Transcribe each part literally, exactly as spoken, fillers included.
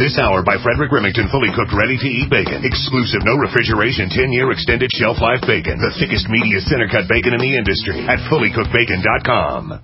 This hour by Frederick Remington, fully cooked, ready-to-eat bacon. Exclusive, no refrigeration, ten-year extended shelf life bacon. The thickest, meatiest, center-cut bacon in the industry at fully cooked bacon dot com.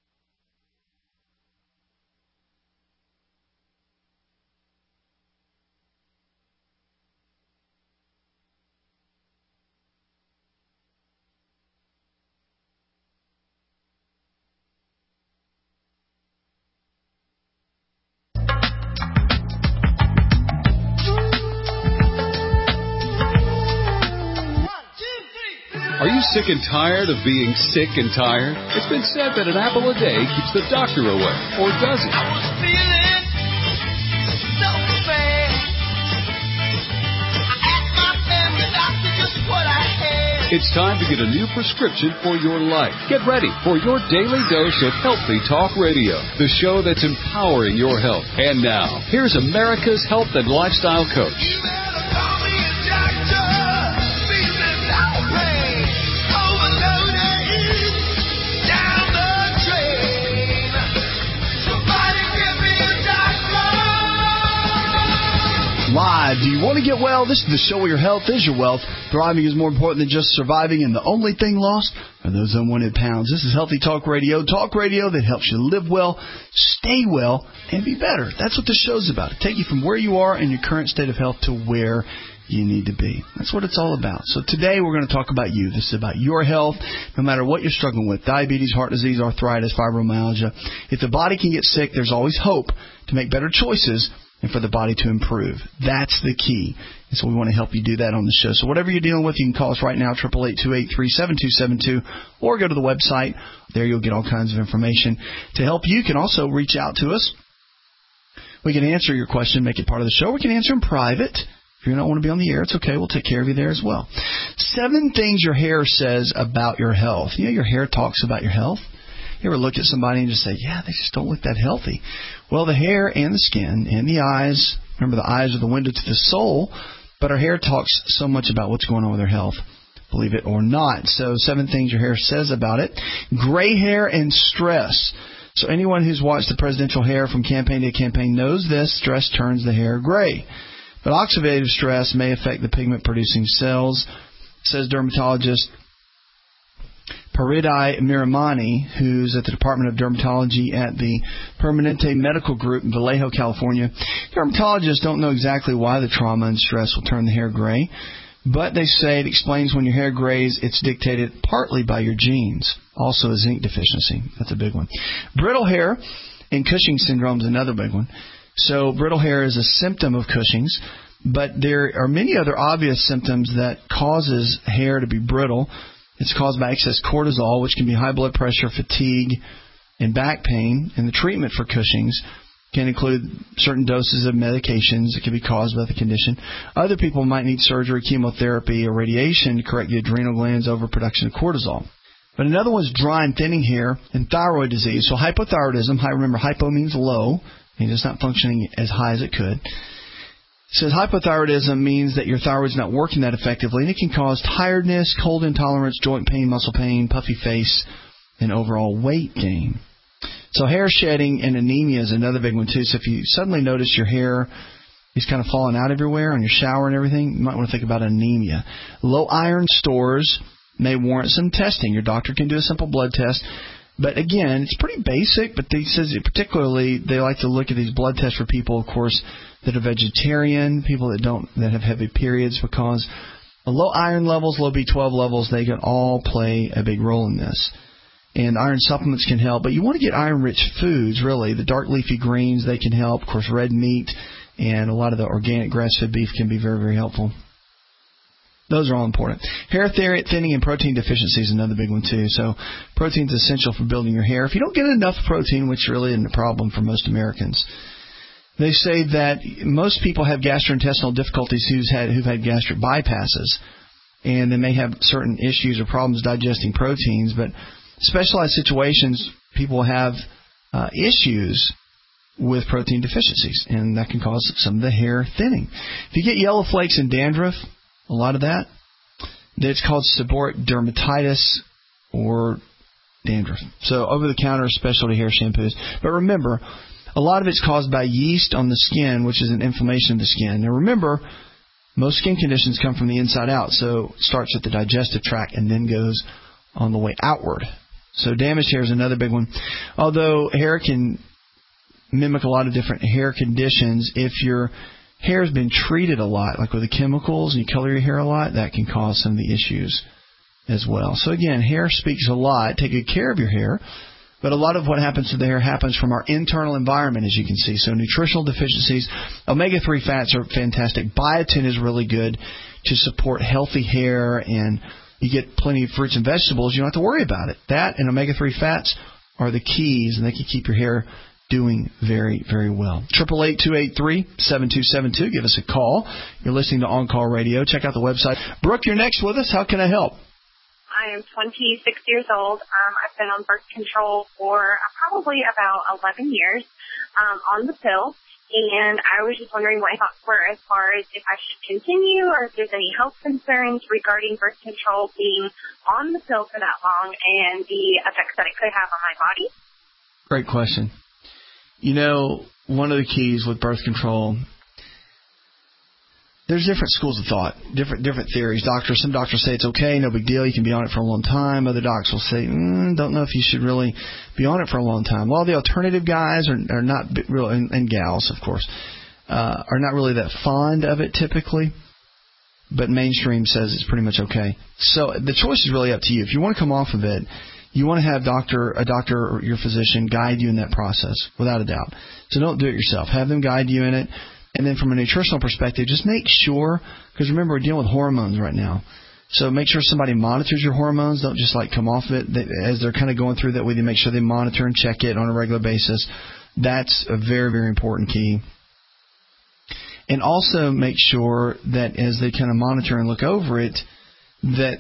Are you sick and tired of being sick and tired? It's been said that an apple a day keeps the doctor away. Or does it? I was feeling so bad. I asked my family doctor just what I had. It's time to get a new prescription for your life. Get ready for your daily dose of Healthy Talk Radio, the show that's empowering your health. And now, here's America's health and lifestyle coach. You better call me a doctor. Feeling no pain. Overloaded. Down the drain. Somebody give me a doctor. Live. Do you want to get well? This is the show where your health is your wealth. Thriving is more important than just surviving, and the only thing lost are those unwanted pounds. This is Healthy Talk Radio. Talk radio that helps you live well, stay well, and be better. That's what the show's about. To take you from where you are in your current state of health to where you need to be. That's what it's all about. So today we're going to talk about you. This is about your health, no matter what you're struggling with. Diabetes, heart disease, arthritis, fibromyalgia. If the body can get sick, there's always hope to make better choices and for the body to improve. That's the key. And so we want to help you do that on the show. So whatever you're dealing with, you can call us right now, eight eight eight, two eight three, seven two seven two, or go to the website. There you'll get all kinds of information to help you. You can also reach out to us. We can answer your question, make it part of the show. We can answer in private. If you don't want to be on the air, it's okay. We'll take care of you there as well. Seven things your hair says about your health. You know, your hair talks about your health. You ever look at somebody and just say, yeah, they just don't look that healthy? Well, the hair and the skin and the eyes, remember the eyes are the window to the soul, but our hair talks so much about what's going on with our health, believe it or not. So seven things your hair says about it. Gray hair and stress. So anyone who's watched the presidential hair from campaign to campaign knows this. Stress turns the hair gray. But oxidative stress may affect the pigment-producing cells, says dermatologist Paridai Miramani, who's at the Department of Dermatology at the Permanente Medical Group in Vallejo, California. Dermatologists don't know exactly why the trauma and stress will turn the hair gray, but they say it explains when your hair grays, it's dictated partly by your genes. Also a zinc deficiency. That's a big one. Brittle hair and Cushing syndrome is another big one. So brittle hair is a symptom of Cushing's, but there are many other obvious symptoms that causes hair to be brittle. It's caused by excess cortisol, which can be high blood pressure, fatigue, and back pain. And the treatment for Cushing's can include certain doses of medications that can be caused by the condition. Other people might need surgery, chemotherapy, or radiation to correct the adrenal glands' overproduction of cortisol. But another one is dry and thinning hair and thyroid disease. So hypothyroidism, remember hypo means low, and it's not functioning as high as it could. It says hypothyroidism means that your thyroid's not working that effectively, and it can cause tiredness, cold intolerance, joint pain, muscle pain, puffy face, and overall weight gain. So hair shedding and anemia is another big one, too. So if you suddenly notice your hair is kind of falling out everywhere on your shower and everything, you might want to think about anemia. Low iron stores may warrant some testing. Your doctor can do a simple blood test. But again, it's pretty basic, but they says particularly they like to look at these blood tests for people, of course, that are vegetarian, people that don't that have heavy periods, because low iron levels, low B twelve levels, they can all play a big role in this. And iron supplements can help, but you want to get iron-rich foods, really. The dark leafy greens, they can help. Of course, red meat and a lot of the organic grass-fed beef can be very, very helpful. Those are all important. Hair thinning and protein deficiency is another big one, too. So protein is essential for building your hair. If you don't get enough protein, which really isn't a problem for most Americans, they say that most people have gastrointestinal difficulties who's had, who've had gastric bypasses, and they may have certain issues or problems digesting proteins, but specialized situations, people have uh, issues with protein deficiencies, and that can cause some of the hair thinning. If you get yellow flakes and dandruff, a lot of that, it's called seborrheic dermatitis or dandruff. So over-the-counter specialty hair shampoos. But remember, A lot of it's caused by yeast on the skin, which is an inflammation of the skin. Now remember, most skin conditions come from the inside out, so it starts at the digestive tract and then goes on the way outward. So damaged hair is another big one. Although hair can mimic a lot of different hair conditions, if your hair has been treated a lot, like with the chemicals, and you color your hair a lot, that can cause some of the issues as well. So again, hair speaks a lot. Take good care of your hair. But a lot of what happens to the hair happens from our internal environment, as you can see. So nutritional deficiencies, omega three fats are fantastic. Biotin is really good to support healthy hair, and you get plenty of fruits and vegetables. You don't have to worry about it. That and omega three fats are the keys, and they can keep your hair doing very, very well. Triple eight two eight three seven two seven two. Give us a call. You're listening to On Call Radio. Check out the website. Brooke, you're next with us. How can I help? I am twenty-six years old. Um, I've been on birth control for probably about eleven years um, on the pill, and I was just wondering what my thoughts were as far as if I should continue or if there's any health concerns regarding birth control being on the pill for that long and the effects that it could have on my body. Great question. You know, one of the keys with birth control, there's different schools of thought, different different theories. Doctors, some doctors say it's okay, no big deal, you can be on it for a long time. Other docs will say, mm, don't know if you should really be on it for a long time. Well, the alternative guys are, are not real, and, and gals, of course, uh, are not really that fond of it typically. But mainstream says it's pretty much okay. So the choice is really up to you. If you want to come off of it, you want to have doctor, a doctor or your physician guide you in that process, without a doubt. So don't do it yourself. Have them guide you in it. And then from a nutritional perspective, just make sure, because remember, we're dealing with hormones right now. So make sure somebody monitors your hormones. Don't just like come off of it they, as they're kind of going through that with you. Make sure they monitor and check it on a regular basis. That's a very, very important key. And also make sure that as they kind of monitor and look over it, that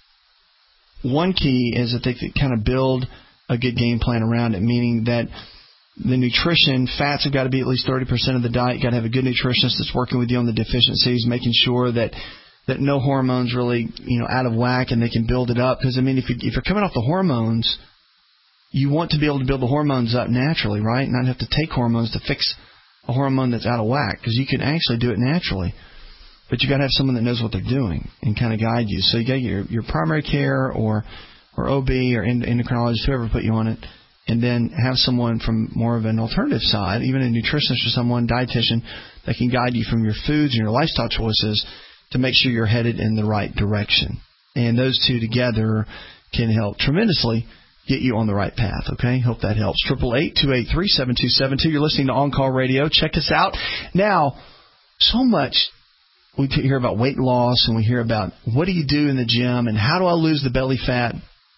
one key is that they could kind of build a good game plan around it, meaning that the nutrition, fats have got to be at least thirty percent of the diet. You've got to have a good nutritionist that's working with you on the deficiencies, making sure that, that no hormones really, you know, out of whack, and they can build it up. Because, I mean, if, you, if you're coming off the hormones, you want to be able to build the hormones up naturally, right? Not have to take hormones to fix a hormone that's out of whack, because you can actually do it naturally. But you got to have someone that knows what they're doing and kind of guide you. So you got your your primary care or or O B or endocrinologist, whoever put you on it, and then have someone from more of an alternative side, even a nutritionist or someone, dietitian, that can guide you from your foods and your lifestyle choices to make sure you're headed in the right direction. And those two together can help tremendously get you on the right path, okay? Hope that helps. Triple eight two eight three seven two seven two. You're listening to On Call Radio. Check us out. Now, so much we hear about weight loss, and we hear about what do you do in the gym and how do I lose the belly fat.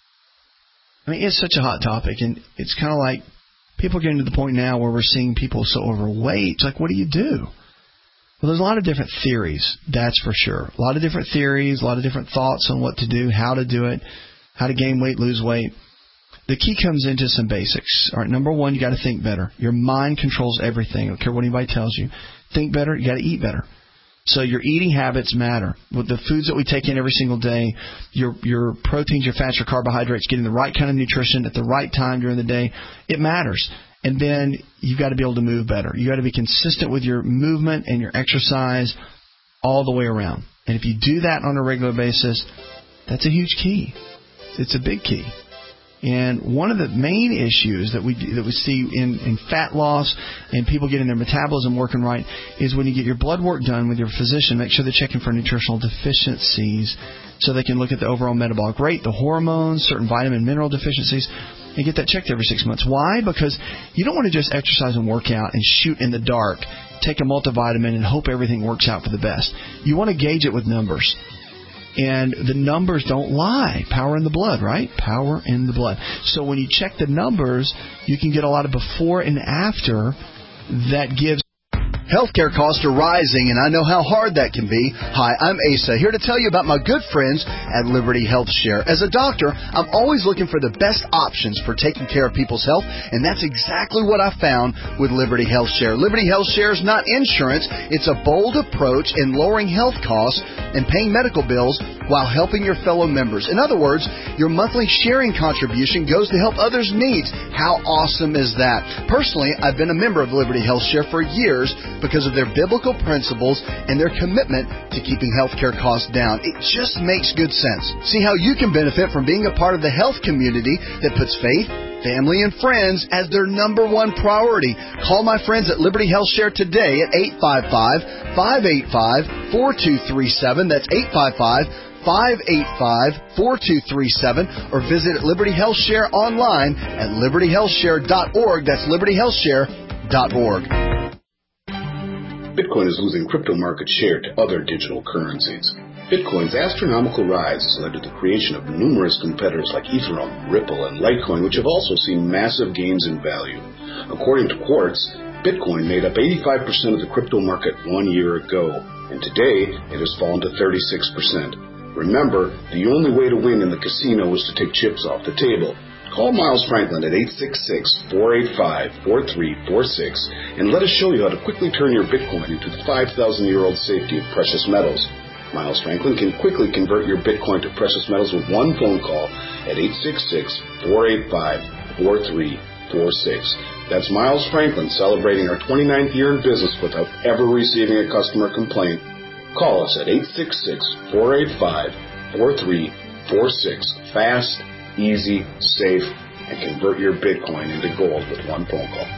I mean, it's such a hot topic, and it's kind of like people are getting to the point now where we're seeing people so overweight. It's like, what do you do? Well, there's a lot of different theories, that's for sure. A lot of different theories, a lot of different thoughts on what to do, how to do it, how to gain weight, lose weight. The key comes into some basics. All right, number one, you got to think better. Your mind controls everything. I don't care what anybody tells you. Think better, you got to eat better. So your eating habits matter. With the foods that we take in every single day, your your proteins, your fats, your carbohydrates, getting the right kind of nutrition at the right time during the day, it matters. And then you've got to be able to move better. You've got to be consistent with your movement and your exercise all the way around. And if you do that on a regular basis, that's a huge key. It's a big key. And one of the main issues that we that we see in, in fat loss and people getting their metabolism working right is when you get your blood work done with your physician, make sure they're checking for nutritional deficiencies so they can look at the overall metabolic rate, the hormones, certain vitamin and mineral deficiencies, and get that checked every six months. Why? Because you don't want to just exercise and work out and shoot in the dark, take a multivitamin and hope everything works out for the best. You want to gauge it with numbers. And the numbers don't lie. Power in the blood, right? Power in the blood. So when you check the numbers, you can get a lot of before and after that gives. Healthcare costs are rising, and I know how hard that can be. Hi, I'm Asa, here to tell you about my good friends at Liberty Health Share. As a doctor, I'm always looking for the best options for taking care of people's health, and that's exactly what I found with Liberty Health Share. Liberty Health Share is not insurance. It's a bold approach in lowering health costs and paying medical bills while helping your fellow members. In other words, your monthly sharing contribution goes to help others' needs. How awesome is that? Personally, I've been a member of Liberty Health Share for years because of their biblical principles and their commitment to keeping healthcare costs down. It just makes good sense. See how you can benefit from being a part of the health community that puts faith, family, and friends as their number one priority. Call my friends at Liberty Health Share today at eight five five, five eight five, four two three seven. That's eight five five, five eight five, four two three seven. Or visit Liberty Health Share online at liberty health share dot org. That's liberty health share dot org. Bitcoin is losing crypto market share to other digital currencies. Bitcoin's astronomical rise has led to the creation of numerous competitors like Ethereum, Ripple, and Litecoin, which have also seen massive gains in value. According to Quartz, Bitcoin made up eighty-five percent of the crypto market one year ago, and today it has fallen to thirty-six percent. Remember, the only way to win in the casino is to take chips off the table. Call Miles Franklin at eight six six, four eight five, four three four six and let us show you how to quickly turn your Bitcoin into the five thousand year old safety of precious metals. Miles Franklin can quickly convert your Bitcoin to precious metals with one phone call at eight six six, four eight five, four three four six. That's Miles Franklin celebrating our twenty-ninth year in business without ever receiving a customer complaint. Call us at eight six six, four eight five, four three four six. Fast, easy, safe, and convert your Bitcoin into gold with one phone call.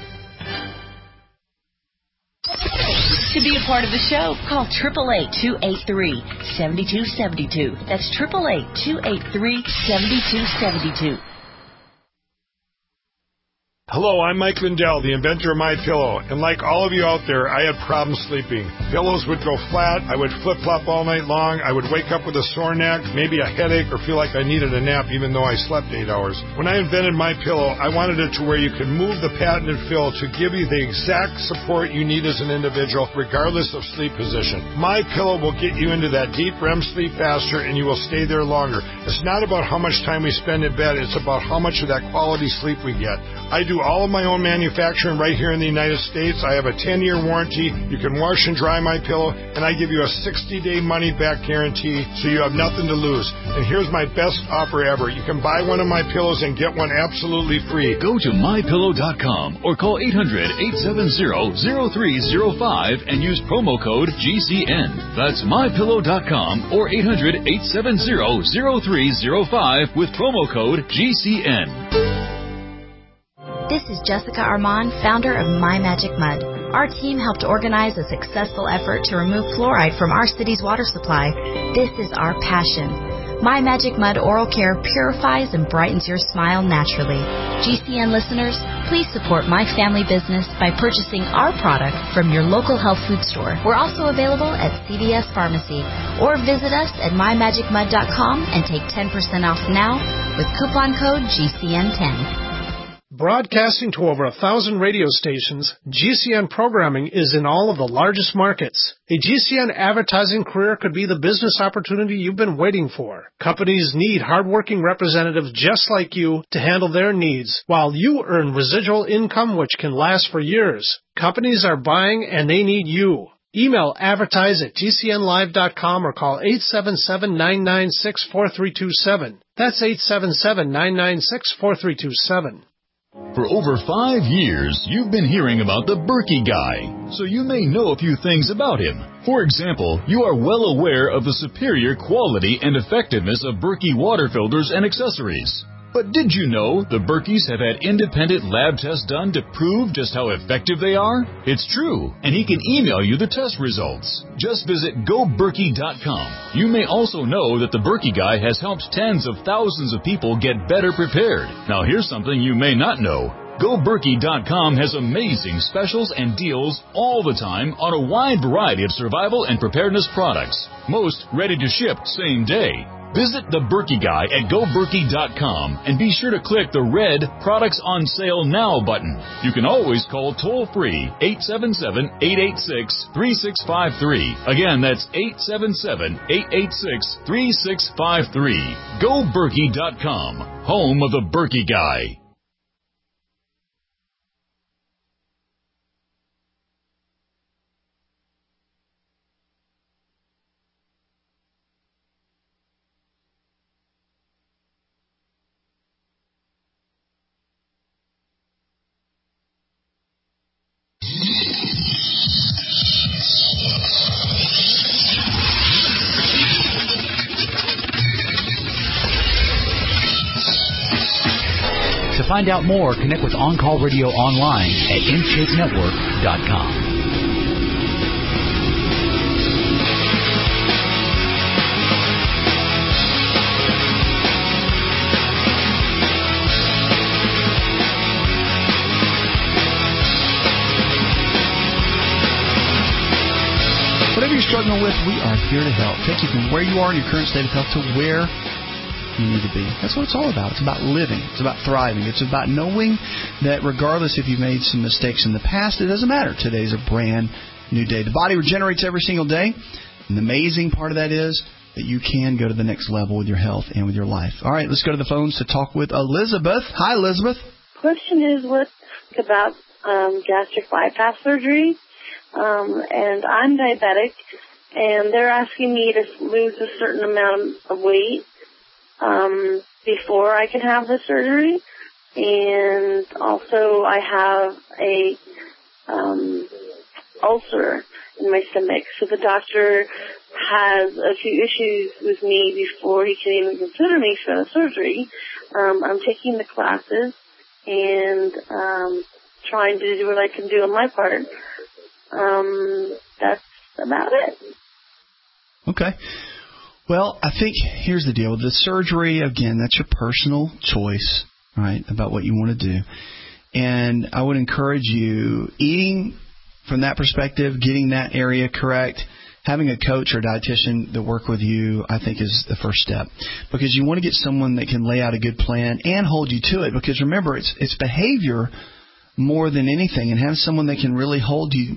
To be a part of the show, call eight eight eight, two eight three, seven two seven two. That's eight eight eight, two eight three, seven two seven two. Hello, I'm Mike Lindell, the inventor of MyPillow, and like all of you out there, I had problems sleeping. Pillows would go flat, I would flip-flop all night long, I would wake up with a sore neck, maybe a headache, or feel like I needed a nap even though I slept eight hours. When I invented MyPillow, I wanted it to where you could move the patented fill to give you the exact support you need as an individual, regardless of sleep position. MyPillow will get you into that deep R E M sleep faster, and you will stay there longer. It's not about how much time we spend in bed, it's about how much of that quality sleep we get. I do all of my own manufacturing right here in the United States. I have a ten-year warranty. You can wash and dry my pillow, and I give you a sixty-day money-back guarantee, so you have nothing to lose. And here's my best offer ever. You can buy one of my pillows and get one absolutely free. Go to my pillow dot com or call eight hundred, eight seven zero, zero three zero five and use promo code G C N. That's my pillow dot com or eight hundred, eight seven zero, zero three zero five with promo code G C N. This is Jessica Armand, founder of My Magic Mud. Our team helped organize a successful effort to remove fluoride from our city's water supply. This is our passion. My Magic Mud Oral Care purifies and brightens your smile naturally. G C N listeners, please support my family business by purchasing our product from your local health food store. We're also available at C V S Pharmacy, or visit us at my magic mud dot com and take ten percent off now with coupon code G C N ten. Broadcasting to over a thousand radio stations, G C N programming is in all of the largest markets. A G C N advertising career could be the business opportunity you've been waiting for. Companies need hardworking representatives just like you to handle their needs, while you earn residual income which can last for years. Companies are buying and they need you. Email advertise at G C N live dot com or call eight seven seven, nine nine six, four three two seven. That's eight seven seven, nine nine six, four three two seven. For over five years, you've been hearing about the Berkey Guy, so you may know a few things about him. For example, you are well aware of the superior quality and effectiveness of Berkey water filters and accessories. But did you know the Berkeys have had independent lab tests done to prove just how effective they are? It's true, and he can email you the test results. Just visit go berkey dot com. You may also know that the Berkey Guy has helped tens of thousands of people get better prepared. Now here's something you may not know. go berkey dot com has amazing specials and deals all the time on a wide variety of survival and preparedness products. Most ready to ship same day. Visit the Berkey Guy at go berkey dot com and be sure to click the red Products on Sale Now button. You can always call toll-free eight seven seven, eight eight six, three six five three. Again, that's eight seven seven, eight eight six, three six five three. go berkey dot com, home of the Berkey Guy. find out more, connect with On Call Radio online at in shape network dot com. Whatever you're struggling with, we are here to help. Take you from where you are in your current state of health to where you need to be. That's what it's all about. It's about living. It's about thriving. It's about knowing that regardless if you've made some mistakes in the past, it doesn't matter. Today's a brand new day. The body regenerates every single day. And the amazing part of that is that you can go to the next level with your health and with your life. All right, let's go to the phones to talk with Elizabeth. Hi, Elizabeth. Question is what about um, gastric bypass surgery? Um, and I'm diabetic, and they're asking me to lose a certain amount of weight um, before I can have the surgery. And also I have a um, ulcer in my stomach. So the doctor has a few issues with me before he can even consider me for the surgery. Um, I'm taking the classes and um, trying to do what I can do on my part. Um, that's about it. Okay. Well, I think here's the deal. The surgery, again, that's your personal choice, right, about what you want to do. And I would encourage you, eating from that perspective, getting that area correct, having a coach or dietitian that work with you, I think is the first step. Because you want to get someone that can lay out a good plan and hold you to it. Because remember, it's it's behavior more than anything. And have someone that can really hold you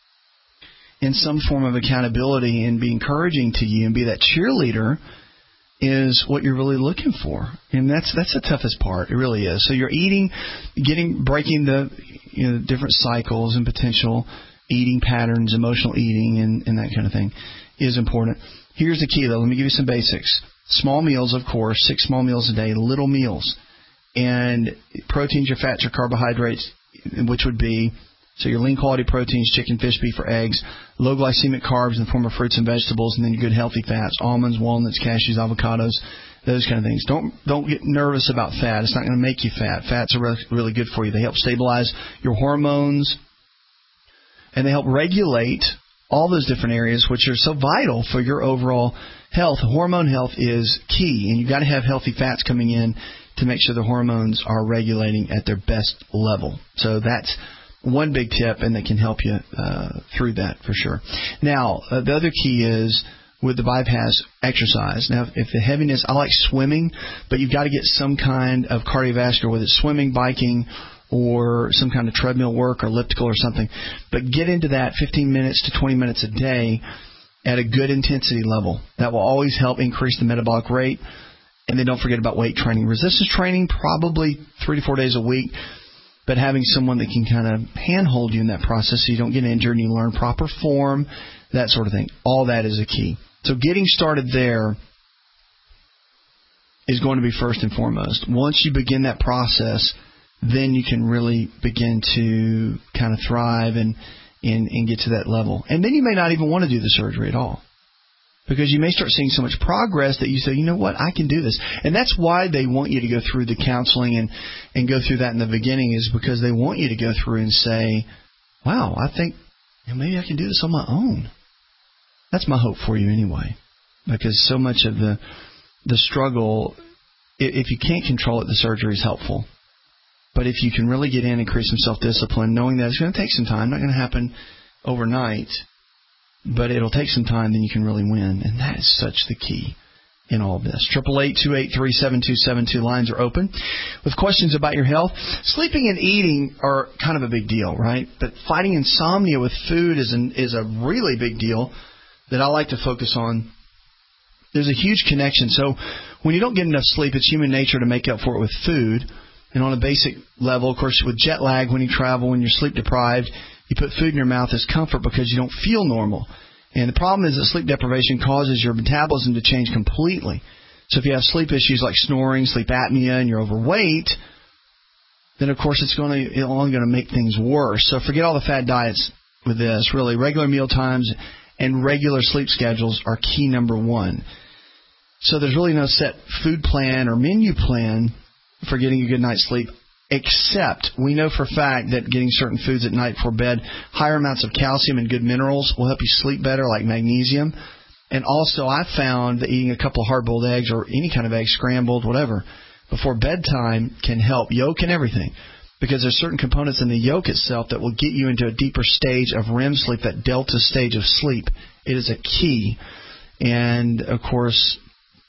in some form of accountability and be encouraging to you and be that cheerleader is what you're really looking for. And that's that's the toughest part. It really is. So you're eating, getting, breaking the you know different cycles and potential eating patterns, emotional eating, and, and that kind of thing is important. Here's the key, though. Let me give you some basics. Small meals, of course, six small meals a day, little meals. And proteins, your fats, your carbohydrates, which would be so your lean quality proteins, chicken, fish, beef, or eggs, low glycemic carbs in the form of fruits and vegetables, and then your good healthy fats, almonds, walnuts, cashews, avocados, those kind of things. Don't don't get nervous about fat. It's not going to make you fat. Fats are really, really good for you. They help stabilize your hormones, and they help regulate all those different areas which are so vital for your overall health. Hormone health is key, and you've got to have healthy fats coming in to make sure the hormones are regulating at their best level. So that's one big tip, and they can help you uh, through that for sure. Now, uh, the other key is with the bypass exercise. Now, if the heaviness, I like swimming, but you've got to get some kind of cardiovascular, whether it's swimming, biking, or some kind of treadmill work or elliptical or something. But get into that fifteen minutes to twenty minutes a day at a good intensity level. That will always help increase the metabolic rate. And then don't forget about weight training. Resistance training, probably three to four days a week. But having someone that can kind of handhold you in that process so you don't get injured and you learn proper form, that sort of thing. All that is a key. So getting started there is going to be first and foremost. Once you begin that process, then you can really begin to kind of thrive and, and, and get to that level. And then you may not even want to do the surgery at all. Because you may start seeing so much progress that you say, you know what, I can do this. And that's why they want you to go through the counseling and, and go through that in the beginning, is because they want you to go through and say, wow, I think you know, maybe I can do this on my own. That's my hope for you anyway. Because so much of the the struggle, if you can't control it, the surgery is helpful. But if you can really get in and create some self-discipline, knowing that it's going to take some time, not going to happen overnight, but it'll take some time, then you can really win. And that is such the key in all of this. eight eight eight, two eight three, seven two seven two lines are open with questions about your health. Sleeping and eating are kind of a big deal, right? But fighting insomnia with food is an, is a really big deal that I like to focus on. There's a huge connection. So when you don't get enough sleep, it's human nature to make up for it with food. And on a basic level, of course, with jet lag, when you travel, when you're sleep deprived, you put food in your mouth as comfort because you don't feel normal. And the problem is that sleep deprivation causes your metabolism to change completely. So if you have sleep issues like snoring, sleep apnea, and you're overweight, then of course it's going to it's only going to make things worse. So forget all the fad diets with this. Really, regular meal times and regular sleep schedules are key number one. So there's really no set food plan or menu plan for getting a good night's sleep. Except we know for a fact that getting certain foods at night before bed, higher amounts of calcium and good minerals will help you sleep better, like magnesium. And also I found that eating a couple of hard-boiled eggs or any kind of egg, scrambled, whatever, before bedtime can help yolk and everything. Because there's certain components in the yolk itself that will get you into a deeper stage of R E M sleep, that delta stage of sleep. It is a key. And, of course,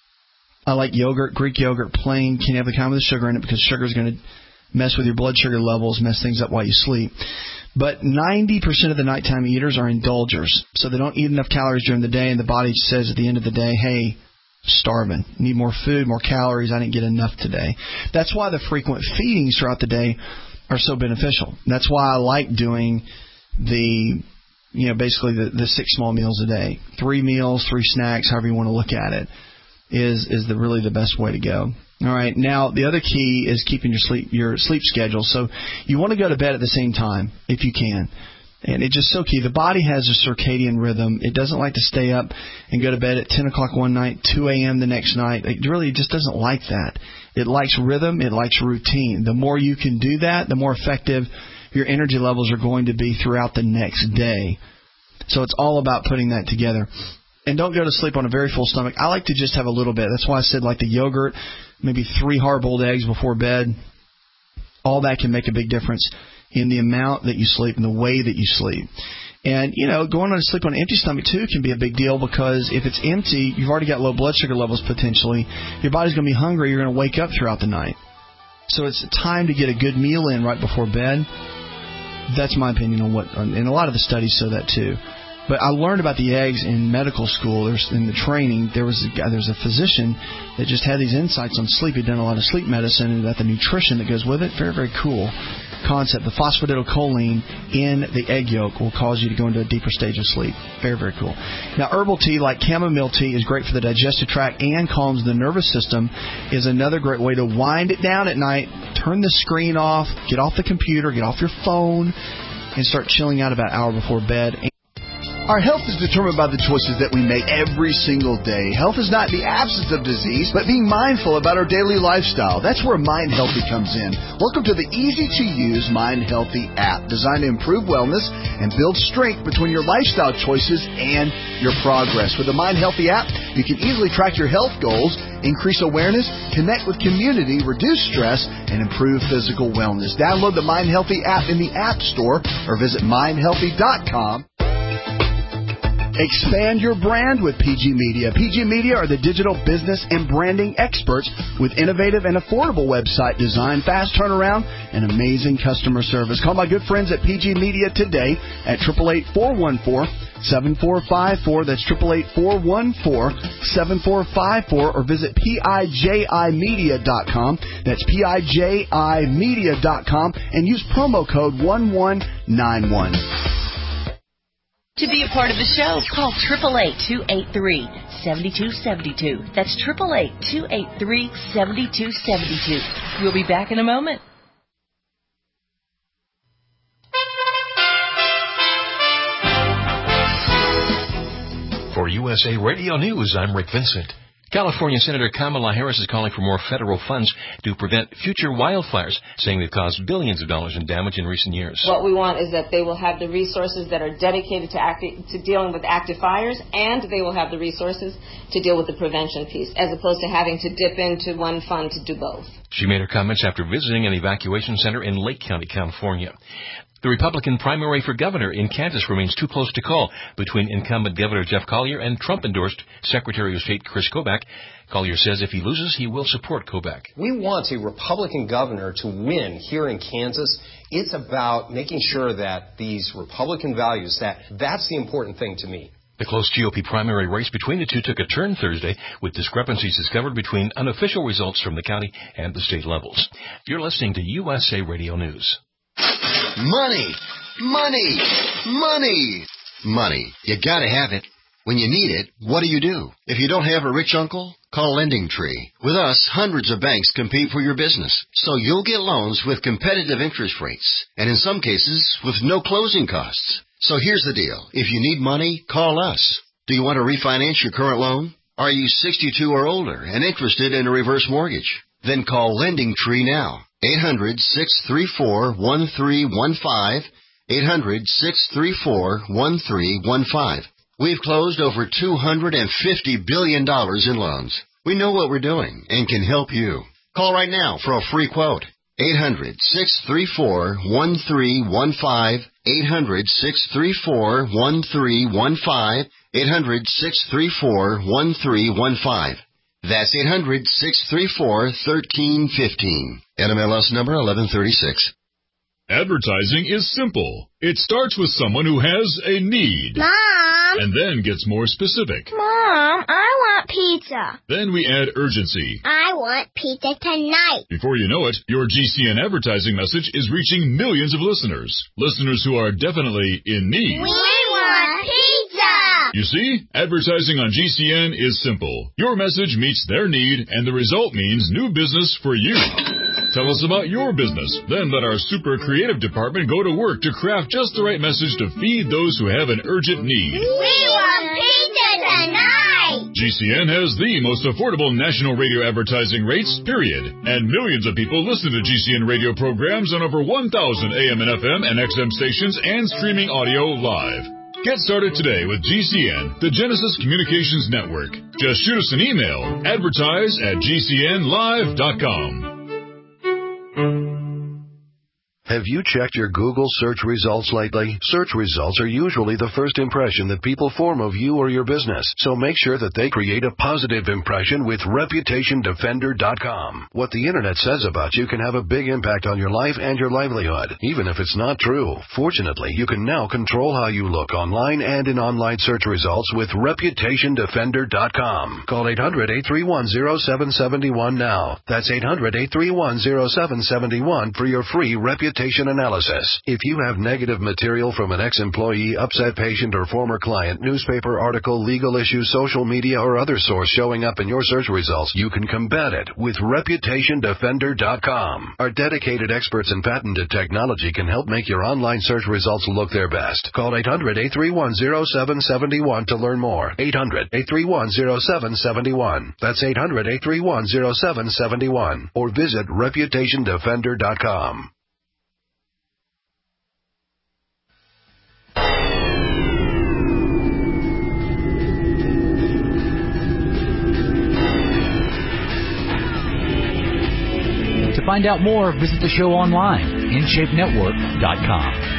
I like yogurt, Greek yogurt, plain. Can't have the kind with the sugar in it because sugar is going to mess with your blood sugar levels, mess things up while you sleep. But ninety percent of the nighttime eaters are indulgers. So they don't eat enough calories during the day, and the body says at the end of the day, hey, starving. Need more food, more calories. I didn't get enough today. That's why the frequent feedings throughout the day are so beneficial. That's why I like doing the, you know, basically the, the six small meals a day. Three meals, three snacks, however you want to look at it, is is the really the best way to go. All right. Now, the other key is keeping your sleep your sleep schedule. So you want to go to bed at the same time if you can. And it's just so key. The body has a circadian rhythm. It doesn't like to stay up and go to bed at ten o'clock one night, two a.m. the next night. It really just doesn't like that. It likes rhythm. It likes routine. The more you can do that, the more effective your energy levels are going to be throughout the next day. So it's all about putting that together. And don't go to sleep on a very full stomach. I like to just have a little bit. That's why I said like the yogurt, maybe three hard-boiled eggs before bed. All that can make a big difference in the amount that you sleep and the way that you sleep. And, you know, going to sleep on an empty stomach, too, can be a big deal because if it's empty, you've already got low blood sugar levels potentially. Your body's going to be hungry. You're going to wake up throughout the night. So it's time to get a good meal in right before bed. That's my opinion on what, and a lot of the studies show that, too. But I learned about the eggs in medical school. There's in the training. There was a guy, there was a physician that just had these insights on sleep. He'd done a lot of sleep medicine and about the nutrition that goes with it. Very, very cool concept. The phosphatidylcholine in the egg yolk will cause you to go into a deeper stage of sleep. Very, very cool. Now, herbal tea like chamomile tea is great for the digestive tract and calms the nervous system. Is another great way to wind it down at night. Turn the screen off. Get off the computer. Get off your phone and start chilling out about an hour before bed. Our health is determined by the choices that we make every single day. Health is not the absence of disease, but being mindful about our daily lifestyle. That's where Mind Healthy comes in. Welcome to the easy-to-use Mind Healthy app, designed to improve wellness and build strength between your lifestyle choices and your progress. With the Mind Healthy app, you can easily track your health goals, increase awareness, connect with community, reduce stress, and improve physical wellness. Download the Mind Healthy app in the App Store or visit mind healthy dot com. Expand your brand with P G Media. P G Media are the digital business and branding experts with innovative and affordable website design, fast turnaround, and amazing customer service. Call my good friends at P G Media today at eight eight eight, four one four, seven four five four. That's eight eight eight, four one four, seven four five four, or visit piji media dot com. That's piji media dot com and use promo code one one nine one. To be a part of the show, call eight eight eight, two eight three, seven two seven two. That's eight eight eight, two eight three, seven two seven two. We'll be back in a moment. For U S A Radio News, I'm Rick Vincent. California Senator Kamala Harris is calling for more federal funds to prevent future wildfires, saying they've caused billions of dollars in damage in recent years. What we want is that they will have the resources that are dedicated to, acti- to dealing with active fires, and they will have the resources to deal with the prevention piece, as opposed to having to dip into one fund to do both. She made her comments after visiting an evacuation center in Lake County, California. The Republican primary for governor in Kansas remains too close to call between incumbent Governor Jeff Collier and Trump-endorsed Secretary of State Chris Kobach. Collier says if he loses, he will support Kobach. We want a Republican governor to win here in Kansas. It's about making sure that these Republican values, that that's the important thing to me. The close G O P primary race between the two took a turn Thursday, with discrepancies discovered between unofficial results from the county and the state levels. You're listening to U S A Radio News. Money, money, money, money. You gotta have it. When you need it, what do you do? If you don't have a rich uncle, call Lending Tree. With us, hundreds of banks compete for your business, so you'll get loans with competitive interest rates, and in some cases, with no closing costs. So here's the deal. If you need money, call us. Do you want to refinance your current loan? Are you sixty-two or older and interested in a reverse mortgage? Then call Lending Tree now. eight hundred, six three four, one three one five. eight hundred, six three four, one three one five. We've closed over two hundred fifty billion dollars in loans. We know what we're doing and can help you. Call right now for a free quote. eight hundred, six three four, one three one five. eight hundred, six three four, one three one five. eight hundred, six three four, one three one five. That's eight hundred, six three four, one three one five. N M L S number eleven thirty-six. Advertising is simple. It starts with someone who has a need. Mom! And then gets more specific. Mom, I want pizza. Then we add urgency. I want pizza tonight. Before you know it, your G C N advertising message is reaching millions of listeners. Listeners who are definitely in need. We want pizza! You see, advertising on G C N is simple. Your message meets their need, and the result means new business for you. Tell us about your business. Then let our super creative department go to work to craft just the right message to feed those who have an urgent need. We want pizza tonight! G C N has the most affordable national radio advertising rates, period. And millions of people listen to G C N radio programs on over one thousand A M and F M and X M stations and streaming audio live. Get started today with G C N, the Genesis Communications Network. Just shoot us an email, advertise at G C N live dot com. Have you checked your Google search results lately? Search results are usually the first impression that people form of you or your business, so make sure that they create a positive impression with Reputation Defender dot com. What the Internet says about you can have a big impact on your life and your livelihood, even if it's not true. Fortunately, you can now control how you look online and in online search results with Reputation Defender dot com. Call eight hundred, eight three one, zero seven seven one now. That's eight hundred, eight three one, zero seven seven one for your free reputation analysis. If you have negative material from an ex-employee, upset patient, or former client, newspaper article, legal issue, social media, or other source showing up in your search results, you can combat it with Reputation Defender dot com. Our dedicated experts in patented technology can help make your online search results look their best. Call eight hundred, eight three one, zero seven seven one to learn more. eight hundred, eight three one, zero seven seven one. That's eight hundred, eight three one, zero seven seven one. Or visit Reputation Defender dot com. To find out more, visit the show online, in shape network dot com.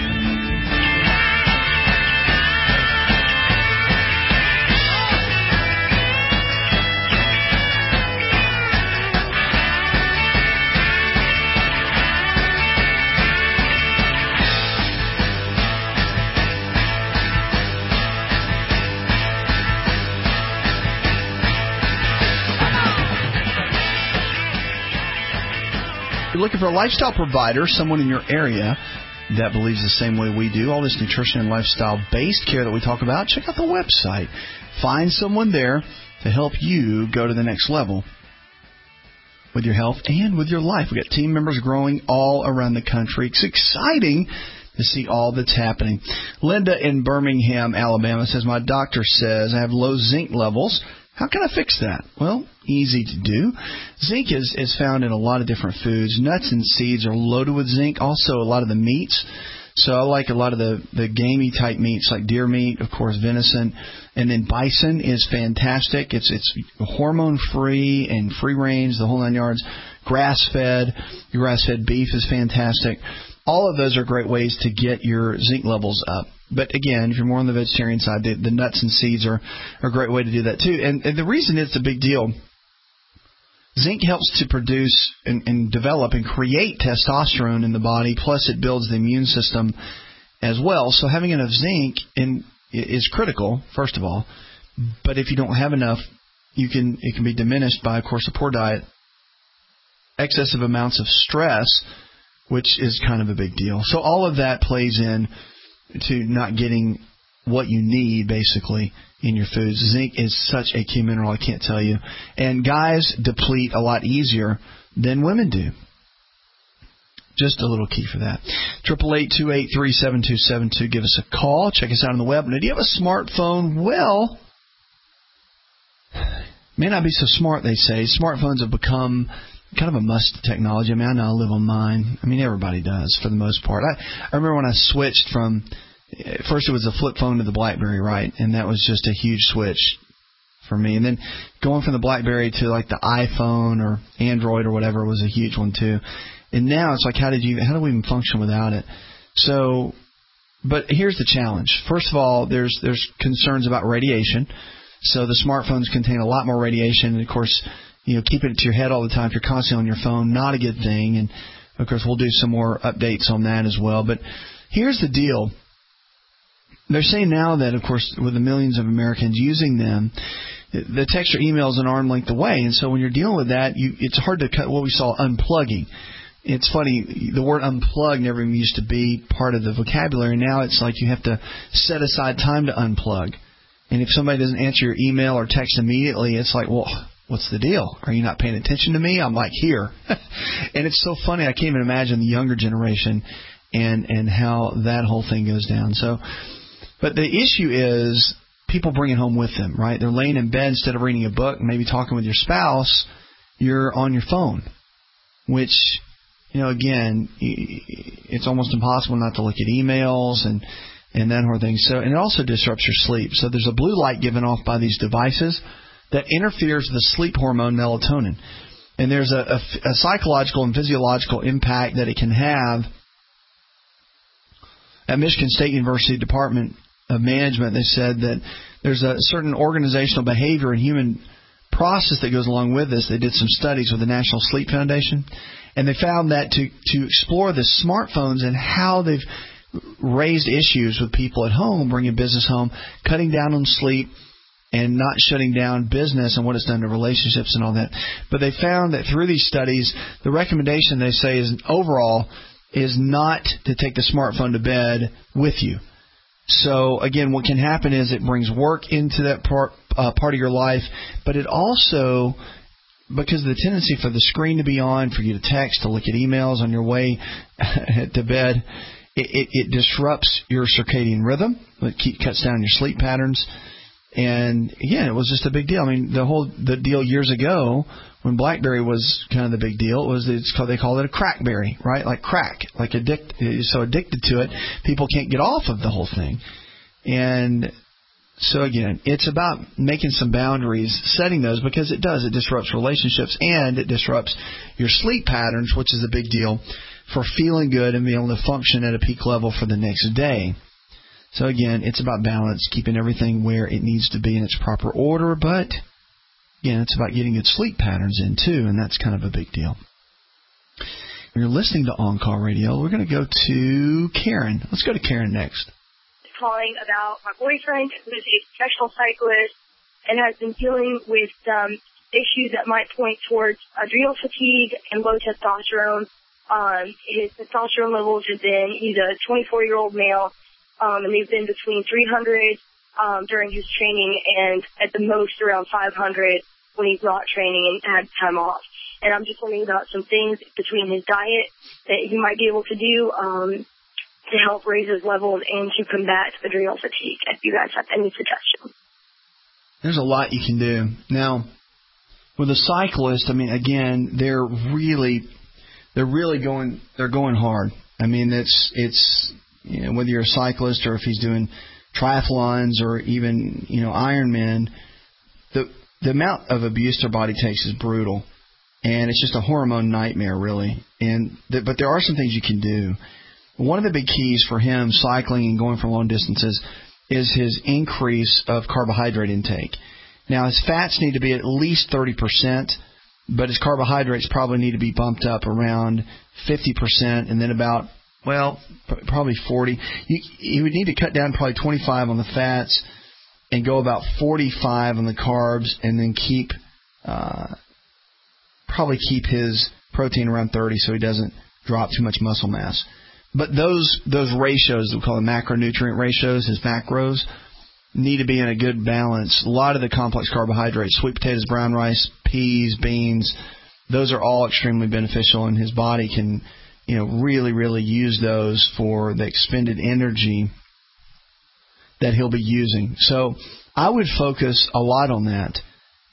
You're looking for a lifestyle provider, someone in your area that believes the same way we do, all this nutrition and lifestyle-based care that we talk about, check out the website. Find someone there to help you go to the next level with your health and with your life. We've got team members growing all around the country. It's exciting to see all that's happening. Linda in Birmingham, Alabama says, my doctor says I have low zinc levels. How can I fix that? Well, easy to do. Zinc is, is found in a lot of different foods. Nuts and seeds are loaded with zinc. Also, a lot of the meats. So I like a lot of the, the gamey type meats like deer meat, of course, venison. And then bison is fantastic. It's it's hormone-free and free-range, the whole nine yards. Grass-fed. Grass-fed beef is fantastic. All of those are great ways to get your zinc levels up. But again, if you're more on the vegetarian side, the, the nuts and seeds are, are a great way to do that too. And, and the reason it's a big deal, zinc helps to produce and, and develop and create testosterone in the body, plus it builds the immune system as well. So having enough zinc in, is critical, first of all. But if you don't have enough, you can it can be diminished by, of course, a poor diet, excessive amounts of stress, which is kind of a big deal. So all of that plays in to not getting what you need, basically, in your foods. Zinc is such a key mineral, I can't tell you. And guys deplete a lot easier than women do. Just a little key for that. eight eight eight, two eight three, seven two seven two. Give us a call. Check us out on the web. Now, do you have a smartphone? Well, may not be so smart, they say. Smartphones have become kind of a must technology. I mean, I know I live on mine. I mean, everybody does for the most part. I, I remember when I switched from, first it was a flip phone to the BlackBerry, right? And that was just a huge switch for me. And then going from the BlackBerry to like the iPhone or Android or whatever was a huge one too. And now it's like, how did you, how do we even function without it? So, but here's the challenge. First of all, there's there's concerns about radiation. So the smartphones contain a lot more radiation. And of course, you know, keeping it to your head all the time if you're constantly on your phone, not a good thing. And of course, we'll do some more updates on that as well. But here's the deal. They're saying now that, of course, with the millions of Americans using them, the text or email is an arm length away. And so when you're dealing with that, you, it's hard to cut what we saw unplugging. It's funny, the word unplug never even used to be part of the vocabulary. Now it's like you have to set aside time to unplug. And if somebody doesn't answer your email or text immediately, it's like, well, what's the deal? Are you not paying attention to me? I'm like, here. And it's so funny. I can't even imagine the younger generation and, and how that whole thing goes down. So, but the issue is people bring it home with them, right? They're laying in bed instead of reading a book, maybe talking with your spouse, you're on your phone, which, you know, again, it's almost impossible not to look at emails and, and that sort of thing. So, and it also disrupts your sleep. So there's a blue light given off by these devices that interferes with the sleep hormone melatonin. And there's a, a, a psychological and physiological impact that it can have. At Michigan State University Department of Management, they said that there's a certain organizational behavior and human process that goes along with this. They did some studies with the National Sleep Foundation, and they found that to, to explore the smartphones and how they've raised issues with people at home, bringing business home, cutting down on sleep, and not shutting down business and what it's done to relationships and all that. But they found that through these studies, the recommendation, they say, is overall is not to take the smartphone to bed with you. So, again, what can happen is it brings work into that part, uh, part of your life, but it also, because of the tendency for the screen to be on, for you to text, to look at emails on your way to bed, it, it, it disrupts your circadian rhythm. It keep, cuts down your sleep patterns. And, again, it was just a big deal. I mean, the whole the deal years ago when BlackBerry was kind of the big deal, it was it's called, they called it a crackberry, right? Like crack, like addict, so addicted to it, people can't get off of the whole thing. And so, again, it's about making some boundaries, setting those, because it does. It disrupts relationships and it disrupts your sleep patterns, which is a big deal for feeling good and being able to function at a peak level for the next day. So, again, it's about balance, keeping everything where it needs to be in its proper order. But, again, it's about getting good sleep patterns in, too, and that's kind of a big deal. When you're listening to On Call Radio, we're going to go to Karen. Let's go to Karen next. Calling about my boyfriend, who is a professional cyclist and has been dealing with um, issues that might point towards adrenal fatigue and low testosterone. Um, his testosterone levels have been, he's a twenty-four-year-old male, um, and they've been between three hundred um, during his training and at the most around five hundred when he's not training and had time off. And I'm just wondering about some things between his diet that he might be able to do um, to help raise his levels and to combat adrenal fatigue, if you guys have any suggestions. There's a lot you can do. Now, with a cyclist, I mean, again, they're really, they're really going, they're going hard. I mean, it's, it's, you know, whether you're a cyclist or if he's doing triathlons or even, you know, Ironman, the the amount of abuse their body takes is brutal, and it's just a hormone nightmare, really. And the, but there are some things you can do. One of the big keys for him cycling and going for long distances is his increase of carbohydrate intake. Now, his fats need to be at least thirty percent, but his carbohydrates probably need to be bumped up around fifty percent, and then about, well, probably forty. You, you would need to cut down probably twenty-five on the fats and go about forty-five on the carbs, and then keep uh, probably keep his protein around thirty so he doesn't drop too much muscle mass. But those those ratios, we call them macronutrient ratios, his macros, need to be in a good balance. A lot of the complex carbohydrates, sweet potatoes, brown rice, peas, beans, those are all extremely beneficial, and his body can, you know, really, really use those for the expended energy that he'll be using. So I would focus a lot on that.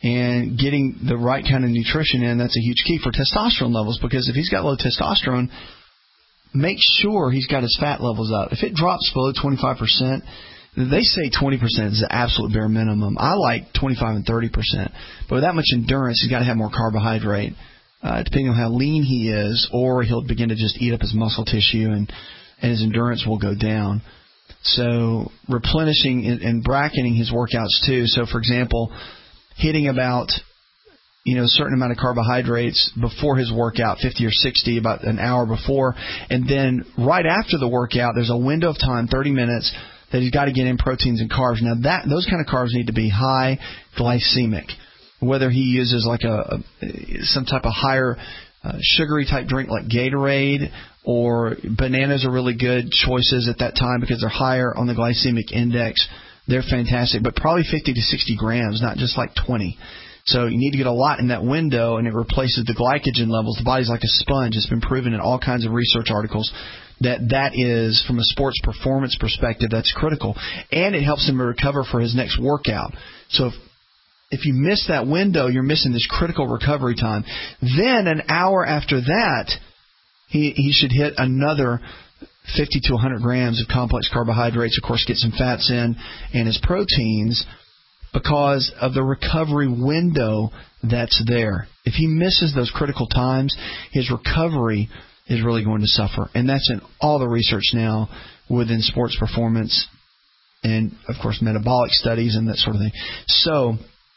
And getting the right kind of nutrition in, that's a huge key for testosterone levels, because if he's got low testosterone, make sure he's got his fat levels up. If it drops below twenty-five percent, they say twenty percent is the absolute bare minimum. I like twenty-five and thirty percent. But with that much endurance, he's got to have more carbohydrate, uh, depending on how lean he is, or he'll begin to just eat up his muscle tissue, and, and his endurance will go down. So replenishing and, and bracketing his workouts too. So, for example, hitting about, you know, a certain amount of carbohydrates before his workout, fifty or sixty, about an hour before. And then right after the workout, there's a window of time, thirty minutes, that he's got to get in proteins and carbs. Now, that those kind of carbs need to be high glycemic. Whether he uses like a, a some type of higher uh, sugary type drink like Gatorade, or bananas are really good choices at that time because they're higher on the glycemic index. They're fantastic, but probably fifty to sixty grams, not just like twenty. So you need to get a lot in that window, and it replaces the glycogen levels. The body's like a sponge. It's been proven in all kinds of research articles that that is, from a sports performance perspective, that's critical. And it helps him recover for his next workout. So if, if you miss that window, you're missing this critical recovery time. Then an hour after that, he, he should hit another fifty to one hundred grams of complex carbohydrates, of course, get some fats in, and his proteins, because of the recovery window that's there. If he misses those critical times, his recovery is really going to suffer. And that's in all the research now within sports performance and, of course, metabolic studies and that sort of thing. So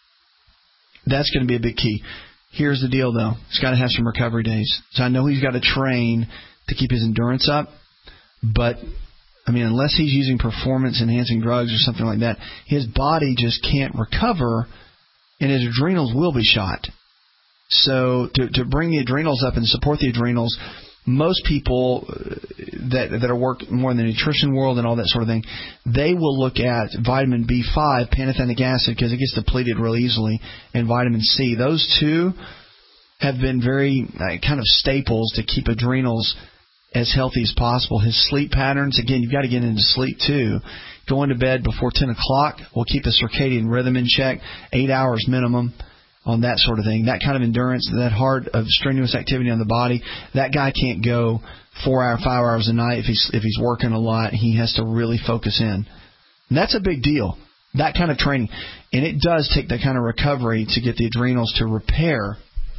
that's going to be a big key. Here's the deal, though. He's got to have some recovery days. So I know he's got to train to keep his endurance up. But, I mean, unless he's using performance-enhancing drugs or something like that, his body just can't recover, and his adrenals will be shot. So to to bring the adrenals up and support the adrenals, most people that that are work more in the nutrition world and all that sort of thing, they will look at vitamin B five, pantothenic acid, because it gets depleted real easily, and vitamin C. Those two have been very uh, kind of staples to keep adrenals as healthy as possible. His sleep patterns, again, you've got to get into sleep too. Going to bed before ten o'clock will keep the circadian rhythm in check, eight hours minimum on that sort of thing. That kind of endurance, that hard of strenuous activity on the body, that guy can't go four hours, five hours a night if he's if he's working a lot. He has to really focus in. And that's a big deal, that kind of training. And it does take that kind of recovery to get the adrenals to repair.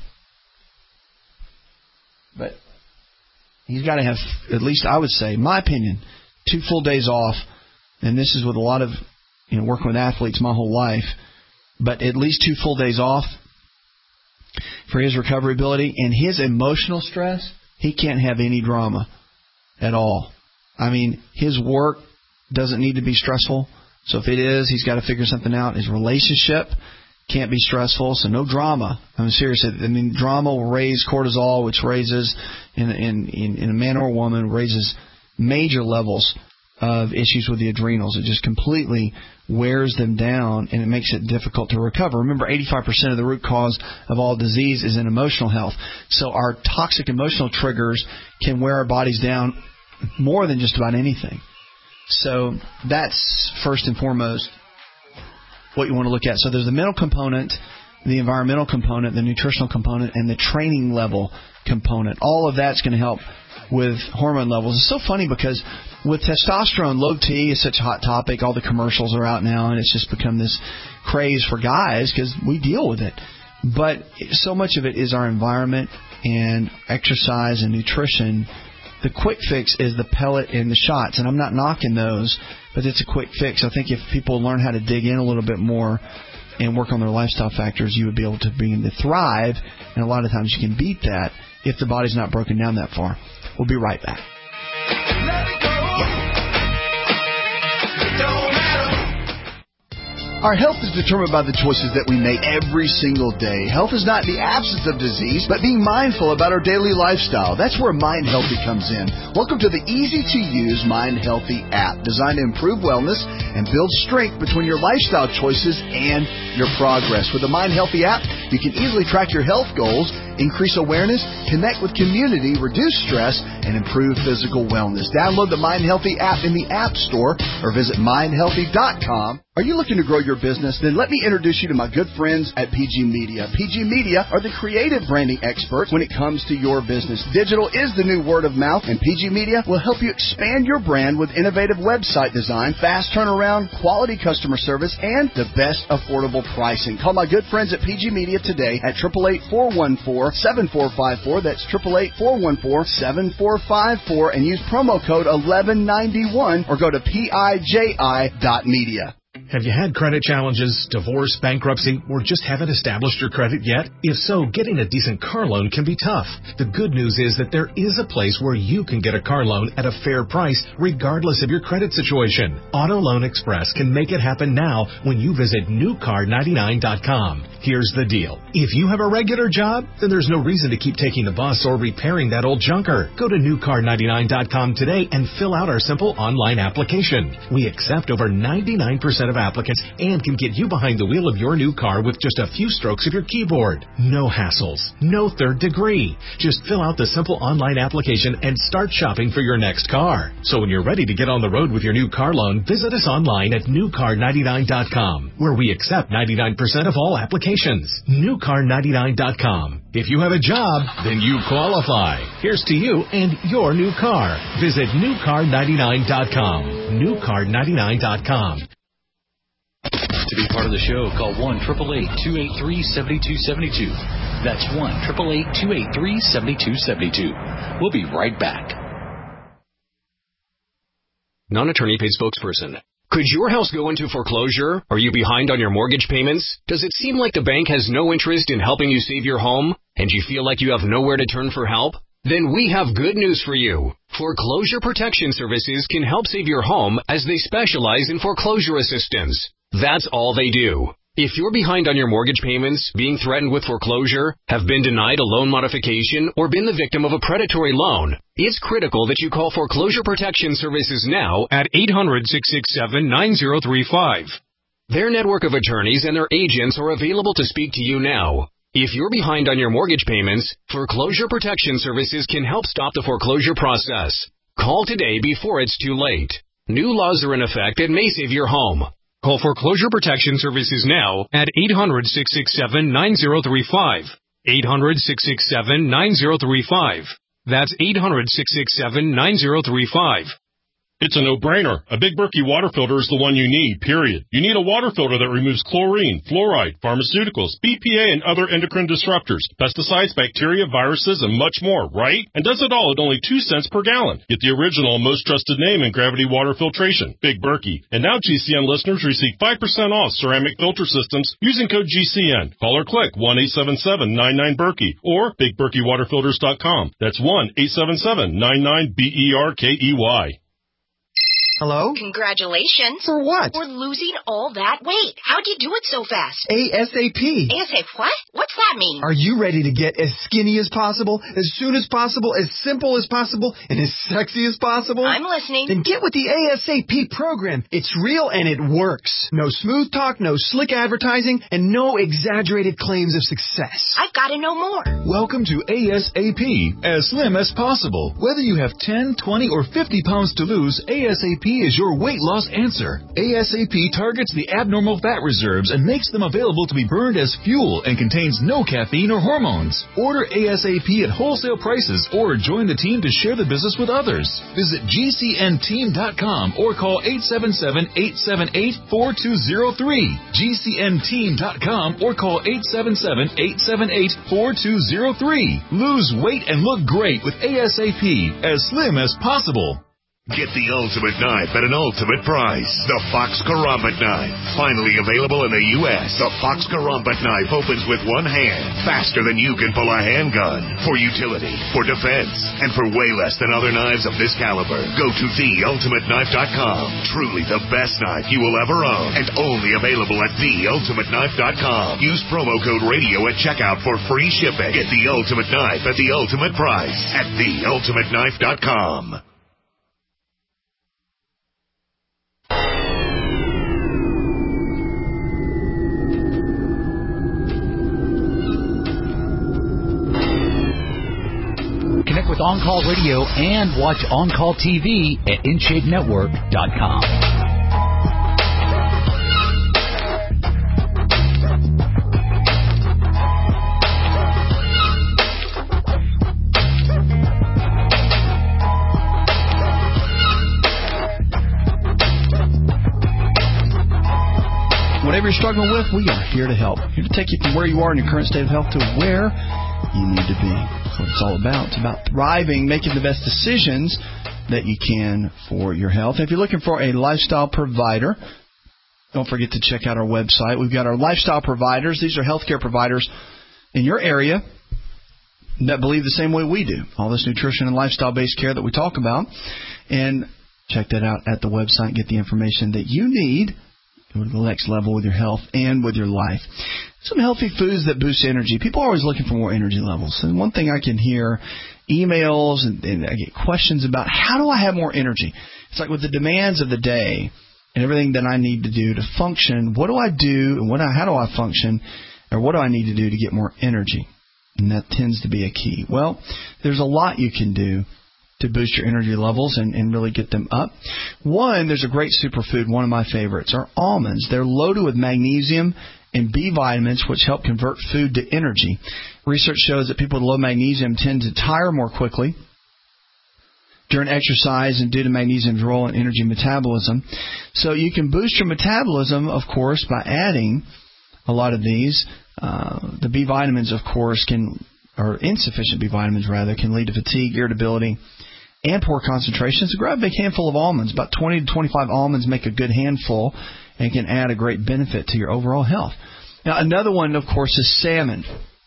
But he's got to have, at least I would say, my opinion, two full days off. And this is with a lot of, you know, working with athletes my whole life. But at least two full days off for his recovery ability. And his emotional stress, he can't have any drama at all. I mean, his work doesn't need to be stressful. So if it is, he's got to figure something out. His relationship can't be stressful, so no drama. I mean, seriously, I mean, drama will raise cortisol, which raises, in, in, in, in a man or a woman, raises major levels of issues with the adrenals. It just completely wears them down, and it makes it difficult to recover. Remember, eighty-five percent of the root cause of all disease is in emotional health. So our toxic emotional triggers can wear our bodies down more than just about anything. So that's first and foremost what you want to look at. So there's the mental component, the environmental component, the nutritional component, and the training level component. All of that's going to help with hormone levels. It's so funny because with testosterone, low T is such a hot topic. All the commercials are out now, and it's just become this craze for guys because we deal with it. But so much of it is our environment and exercise and nutrition. The quick fix is the pellet and the shots, and I'm not knocking those, but it's a quick fix. I think if people learn how to dig in a little bit more and work on their lifestyle factors, you would be able to begin to thrive, and a lot of times you can beat that if the body's not broken down that far. We'll be right back. Our health is determined by the choices that we make every single day. Health is not the absence of disease, but being mindful about our daily lifestyle. That's where Mind Healthy comes in. Welcome to the easy-to-use Mind Healthy app, designed to improve wellness and build strength between your lifestyle choices and your progress. With the Mind Healthy app, You can easily track your health goals, increase awareness, connect with community, reduce stress, and improve physical wellness. Download the Mind Healthy app in the App Store or visit mind healthy dot com. Are you looking to grow your business? Then let me introduce you to my good friends at P G Media. P G Media are the creative branding experts when it comes to your business. Digital is the new word of mouth, and P G Media will help you expand your brand with innovative website design, fast turnaround, quality customer service, and the best affordable pricing. Call my good friends at P G Media today at eight eight eight, four one four, seven four five four. That's eight eight eight, four one four, seven four five four, and use promo code eleven ninety-one or go to P I J I dot media. Have you had credit challenges, divorce, bankruptcy, or just haven't established your credit yet? If so, getting a decent car loan can be tough. The good news is that there is a place where you can get a car loan at a fair price, regardless of your credit situation. Auto Loan Express can make it happen now when you visit new car ninety-nine dot com. Here's the deal. If you have a regular job, then there's no reason to keep taking the bus or repairing that old junker. Go to new car ninety-nine dot com today and fill out our simple online application. We accept over ninety-nine percent of applicants and can get you behind the wheel of your new car with just a few strokes of your keyboard. No hassles, no third degree. Just fill out the simple online application and start shopping for your next car. So when you're ready to get on the road with your new car loan, visit us online at new car ninety-nine dot com, where we accept ninety-nine percent of all applications. new car ninety-nine dot com. If you have a job, then you qualify. Here's to you and your new car. Visit new car ninety-nine dot com. new car ninety-nine dot com. To be part of the show, call one eight eight eight, two eight three, seven two seven two. That's one eight eight eight, two eight three, seven two seven two. We'll be right back. Non-attorney paid spokesperson. Could your house go into foreclosure? Are you behind on your mortgage payments? Does it seem like the bank has no interest in helping you save your home? And you feel like you have nowhere to turn for help? Then we have good news for you. Foreclosure Protection Services can help save your home as they specialize in foreclosure assistance. That's all they do. If you're behind on your mortgage payments, being threatened with foreclosure, have been denied a loan modification, or been the victim of a predatory loan, it's critical that you call Foreclosure Protection Services now at eight hundred, six six seven, nine zero three five. Their network of attorneys and their agents are available to speak to you now. If you're behind on your mortgage payments, Foreclosure Protection Services can help stop the foreclosure process. Call today before it's too late. New laws are in effect that may save your home. Call Foreclosure Protection Services now at eight hundred, six six seven, nine zero three five. eight hundred, six six seven, nine zero three five. That's eight hundred, six six seven, nine zero three five. It's a no-brainer. A Big Berkey water filter is the one you need, period. You need a water filter that removes chlorine, fluoride, pharmaceuticals, B P A, and other endocrine disruptors, pesticides, bacteria, viruses, and much more, right? And does it all at only two cents per gallon. Get the original and most trusted name in gravity water filtration, Big Berkey. And now G C N listeners receive five percent off ceramic filter systems using code G C N. Call or click one eight seven seven, nine nine, Berkey or big berkey water filters dot com. That's one eight seven seven, nine nine, B E R K E Y. Hello? Congratulations. For what? For losing all that weight. How'd you do it so fast? ASAP. ASAP what? What's that mean? Are you ready to get as skinny as possible, as soon as possible, as simple as possible, and as sexy as possible? I'm listening. Then get with the ASAP program. It's real and it works. No smooth talk, no slick advertising, and no exaggerated claims of success. I've got to know more. Welcome to ASAP, as slim as possible. Whether you have ten, twenty, or fifty pounds to lose, ASAP is your weight loss answer. ASAP targets the abnormal fat reserves and makes them available to be burned as fuel and contains no caffeine or hormones. Order ASAP at wholesale prices or join the team to share the business with others. Visit G C N team dot com or call eight seven seven, eight seven eight, four two zero three. G C N team dot com or call eight seven seven, eight seven eight, four two zero three. Lose weight and look great with ASAP, as slim as possible. Get the ultimate knife at an ultimate price. The Fox Karambit Knife. Finally available in the U S The Fox Karambit Knife opens with one hand, faster than you can pull a handgun. For utility, for defense, and for way less than other knives of this caliber. Go to the ultimate knife dot com. Truly the best knife you will ever own. And only available at the ultimate knife dot com. Use promo code radio at checkout for free shipping. Get the ultimate knife at the ultimate price at the ultimate knife dot com. On Call Radio and watch On Call T V at in shape network dot com. Whatever you're struggling with, we are here to help. Here to take you from where you are in your current state of health to where you need to be. That's what it's all about. It's about thriving, making the best decisions that you can for your health. If you're looking for a lifestyle provider, don't forget to check out our website. We've got our lifestyle providers. These are healthcare providers in your area that believe the same way we do. All this nutrition and lifestyle-based care that we talk about. And check that out at the website. Get the information that you need. Go to the next level with your health and with your life. Some healthy foods that boost energy. People are always looking for more energy levels. And one thing I can hear, emails, and, and I get questions about, how do I have more energy? It's like with the demands of the day and everything that I need to do to function, what do I do and what I, how do I function, or what do I need to do to get more energy? And that tends to be a key. Well, there's a lot you can do to boost your energy levels and, and really get them up. One, there's a great superfood, one of my favorites, are almonds. They're loaded with magnesium and B vitamins, which help convert food to energy. Research shows that people with low magnesium tend to tire more quickly during exercise and due to magnesium's role in energy metabolism. So you can boost your metabolism, of course, by adding a lot of these. Uh, the B vitamins, of course, can, or insufficient B vitamins rather, can lead to fatigue, irritability, and poor concentration. So grab a big handful of almonds. About twenty to twenty-five almonds make a good handful and can add a great benefit to your overall health. Now, another one, of course, is salmon.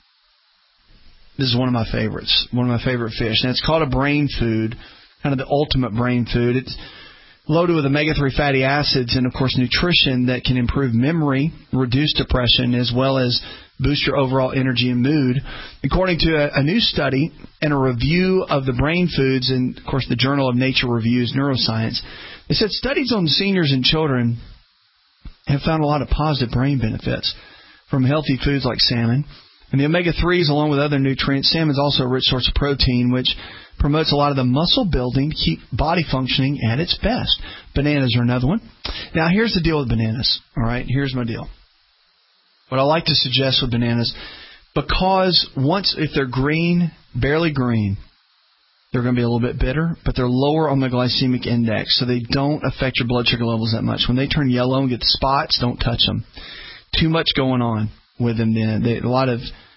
This is one of my favorites, one of my favorite fish. And it's called a brain food, kind of the ultimate brain food. It's loaded with omega three fatty acids and, of course, nutrition that can improve memory, reduce depression, as well as boost your overall energy and mood. According to a, a new study and a review of the brain foods, and, of course, the Journal of Nature Reviews Neuroscience, they said studies on seniors and children have found a lot of positive brain benefits from healthy foods like salmon. And the omega threes, along with other nutrients, salmon is also a rich source of protein, which promotes a lot of the muscle building to keep body functioning at its best. Bananas are another one. Now, here's the deal with bananas. All right, here's my deal. What I like to suggest with bananas, because once, if they're green, barely green, they're going to be a little bit bitter, but they're lower on the glycemic index, so they don't affect your blood sugar levels that much. When they turn yellow and get the spots, don't touch them. Too much going on with them then. They, a lot of,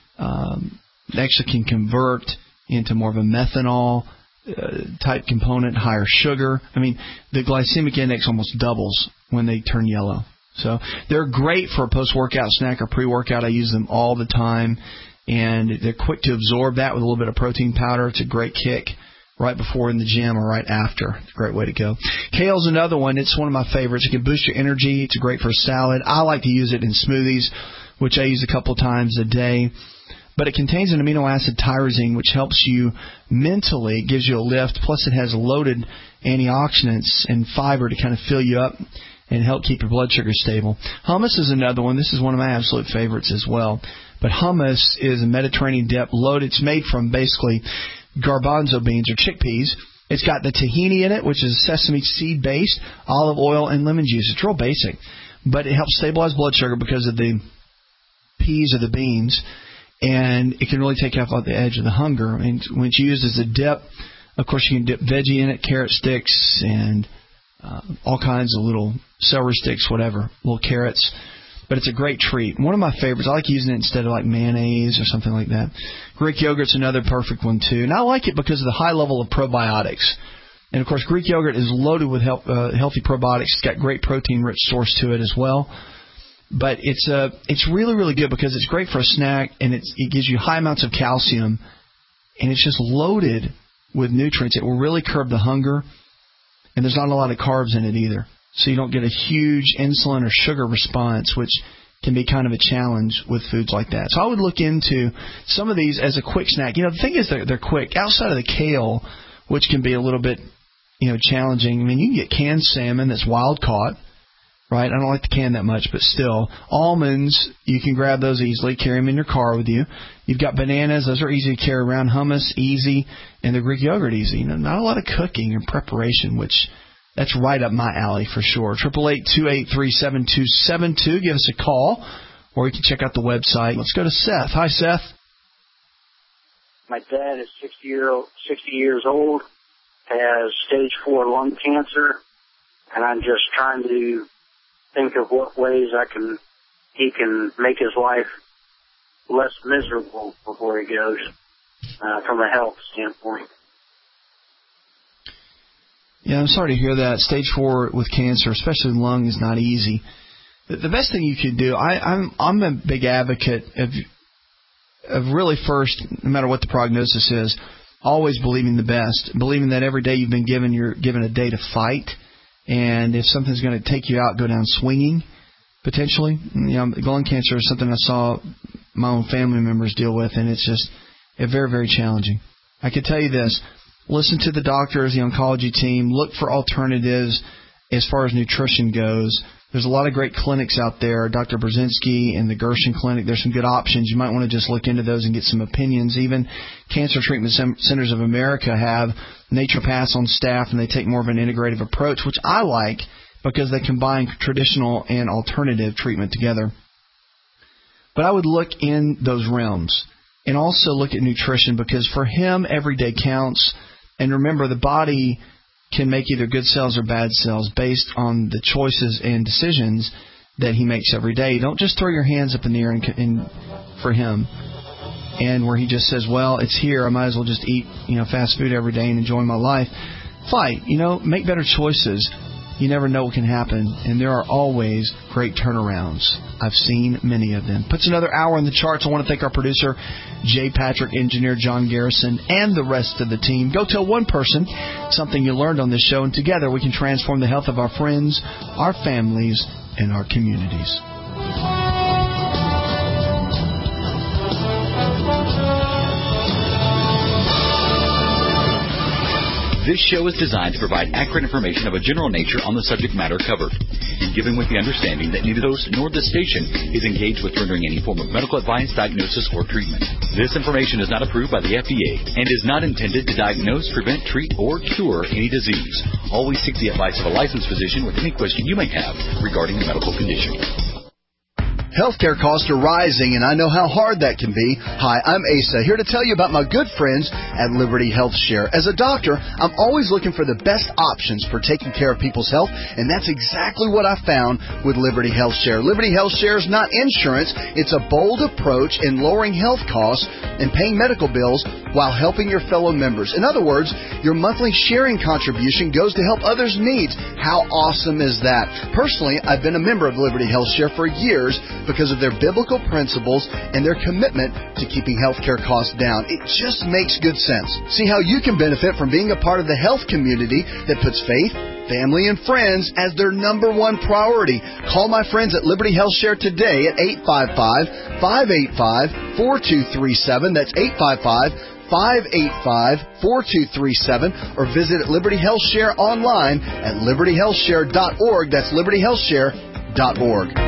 um, they actually can convert into more of a methanol uh, type component, higher sugar. I mean, the glycemic index almost doubles when they turn yellow. So they're great for a post-workout snack or pre-workout. I use them all the time, and they're quick to absorb that with a little bit of protein powder. It's a great kick right before in the gym or right after. It's a great way to go. Kale's another one. It's one of my favorites. It can boost your energy. It's great for a salad. I like to use it in smoothies, which I use a couple times a day. But it contains an amino acid tyrosine, which helps you mentally, gives you a lift. Plus, it has loaded antioxidants and fiber to kind of fill you up and help keep your blood sugar stable. Hummus is another one. This is one of my absolute favorites as well. But hummus is a Mediterranean dip loaded. It's made from basically garbanzo beans or chickpeas. It's got the tahini in it, which is sesame seed based, olive oil, and lemon juice. It's real basic, but it helps stabilize blood sugar because of the peas or the beans, and it can really take off the edge of the hunger. And when it's used as a dip, of course, you can dip veggie in it, carrot sticks, and uh, all kinds of little celery sticks, whatever, little carrots. But it's a great treat. One of my favorites, I like using it instead of like mayonnaise or something like that. Greek yogurt's another perfect one, too. And I like it because of the high level of probiotics. And, of course, Greek yogurt is loaded with help, uh, healthy probiotics. It's got great protein-rich source to it as well. But it's uh, it's really, really good because it's great for a snack, and it's, it gives you high amounts of calcium, and it's just loaded with nutrients. It will really curb the hunger, and there's not a lot of carbs in it either. So you don't get a huge insulin or sugar response, which can be kind of a challenge with foods like that. So I would look into some of these as a quick snack. You know, the thing is they're, they're quick. Outside of the kale, which can be a little bit, you know, challenging. I mean, you can get canned salmon that's wild caught. right? I don't like the can that much, but still. Almonds, you can grab those easily, carry them in your car with you. You've got bananas, those are easy to carry around. Hummus, easy, and the Greek yogurt, easy. You know, not a lot of cooking and preparation, which that's right up my alley for sure. eight eight eight, two eight three, seven two seven two. Give us a call, or you can check out the website. Let's go to Seth. Hi, Seth. My dad is sixty, year old, sixty years old, has stage four lung cancer, and I'm just trying to think of what ways I can he can make his life less miserable before he goes uh, from a health standpoint. Yeah, I'm sorry to hear that. Stage four with cancer, especially lung, is not easy. The, the best thing you could do, I, I'm I'm a big advocate of of really first, no matter what the prognosis is, always believing the best, believing that every day you've been given you're given a day to fight, and if something's going to take you out, go down swinging, potentially. You know, lung cancer is something I saw my own family members deal with, and it's just uh, very, very challenging. I can tell you this. Listen to the doctors, the oncology team. Look for alternatives as far as nutrition goes. There's a lot of great clinics out there. Doctor Brzezinski and the Gershon Clinic, there's some good options. You might want to just look into those and get some opinions. Even Cancer Treatment Centers of America have naturopaths on staff, and they take more of an integrative approach, which I like because they combine traditional and alternative treatment together. But I would look in those realms and also look at nutrition, because for him, every day counts. And remember, the body can make either good cells or bad cells based on the choices and decisions that he makes every day. Don't just throw your hands up in the air and, and for him, and where he just says, well, it's here, I might as well just eat, you know, fast food every day and enjoy my life. Fight, you know, make better choices. You never know what can happen, and there are always great turnarounds. I've seen many of them. Puts another hour in the charts. I want to thank our producer, Jay Patrick, engineer John Garrison, and the rest of the team. Go tell one person something you learned on this show, and together we can transform the health of our friends, our families, and our communities. This show is designed to provide accurate information of a general nature on the subject matter covered, and given with the understanding that neither host nor the station is engaged with rendering any form of medical advice, diagnosis, or treatment. This information is not approved by the F D A and is not intended to diagnose, prevent, treat, or cure any disease. Always seek the advice of a licensed physician with any question you may have regarding a medical condition. Healthcare costs are rising, and I know how hard that can be. Hi, I'm Asa, here to tell you about my good friends at Liberty Health Share. As a doctor, I'm always looking for the best options for taking care of people's health, and that's exactly what I found with Liberty Health Share. Liberty Health Share is not insurance. It's a bold approach in lowering health costs and paying medical bills while helping your fellow members. In other words, your monthly sharing contribution goes to help others' needs. How awesome is that? Personally, I've been a member of Liberty Health Share for years because of their biblical principles and their commitment to keeping healthcare costs down. It just makes good sense. See how you can benefit from being a part of the health community that puts faith, family, and friends as their number one priority. Call my friends at Liberty Health Share today at eight five five, five eight five, four two three seven. That's eight five five, five eight five, four two three seven, or visit Liberty Health Share online at liberty health share dot org. That's liberty health share dot org.